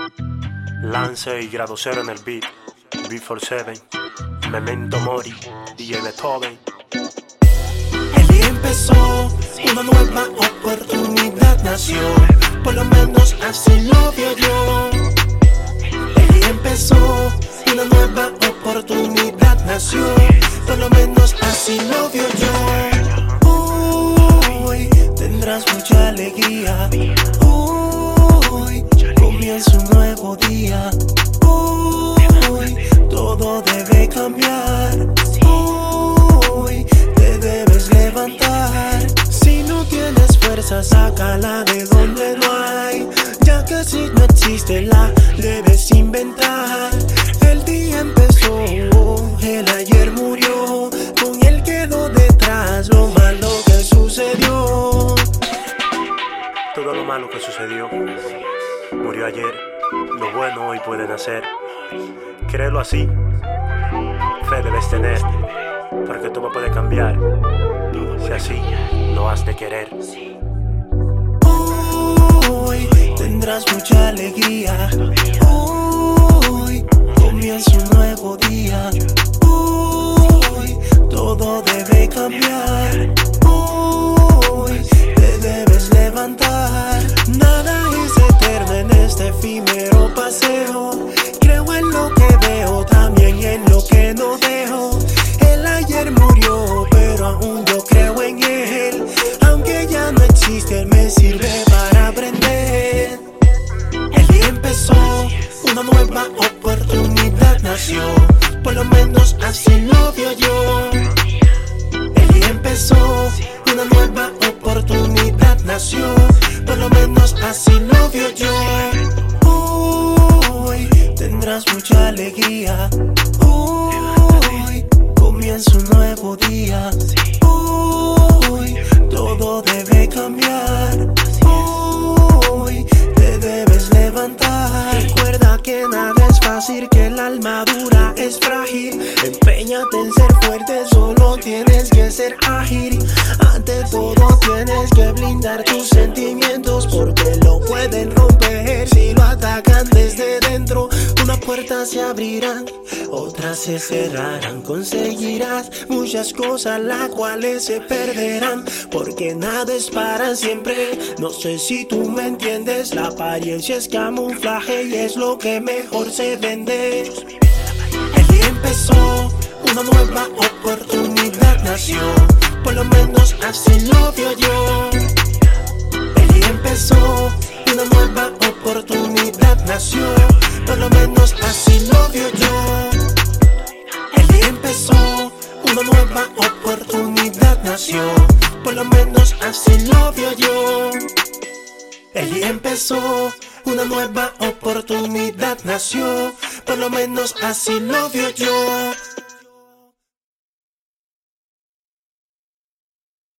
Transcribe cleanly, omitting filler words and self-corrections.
Lance y Grado Cero en el beat, B47, Memento Mori, DJ Beethoven. El día empezó, una nueva oportunidad nació, por lo menos así lo veo yo. El día empezó, una nueva oportunidad nació, por lo menos así lo veo yo. Hoy tendrás mucha alegría, hoy comienza un nuevo día, hoy todo debe cambiar, hoy te debes levantar. Si no tienes fuerza, sácala de donde no hay, ya que si no existe la debes inventar. El día empezó, el ayer murió, con él quedó detrás lo malo que sucedió. Todo lo malo que sucedió murió ayer, lo bueno hoy puede nacer. Créelo así, fe debes tener, porque todo puede cambiar, si así lo has de querer. Hoy tendrás mucha alegría, hoy comienza un nuevo día, hoy todo debe cambiar, hoy te debes levantar. Nada es eterno en este efímero paseo, creo en lo que veo, también en lo que no dejo. El ayer murió, pero aún yo creo en él, aunque ya no existe, él me sirve para aprender. El día empezó, una nueva oportunidad nació, por lo menos así lo veo yo. El día empezó, una nueva oportunidad nació, por lo menos así lo veo yo. Hoy tendrás mucha alegría, hoy comienza un nuevo día, hoy todo debe cambiar, hoy te debes levantar. Recuerda que nada es fácil, que el alma dura es frágil. Empeñate en ser fuerte, solo tienes que ser ágil. Ante todo tienes que blindar tus sentimientos, porque lo pueden romper si lo atacan desde dentro. Una puerta se abrirá, otras se cerrarán. Conseguirás muchas cosas, las cuales se perderán, porque nada es para siempre. No sé si tú me entiendes, la apariencia es camuflaje y es lo que mejor se vende. El día empezó, una nueva oportunidad nació, por lo menos así lo veo yo. El día empezó, una nueva oportunidad nació, por lo menos así lo veo yo. El día empezó, una nueva oportunidad nació, por lo menos así lo veo yo. El día empezó, una nueva oportunidad nació, por lo menos así lo veo yo.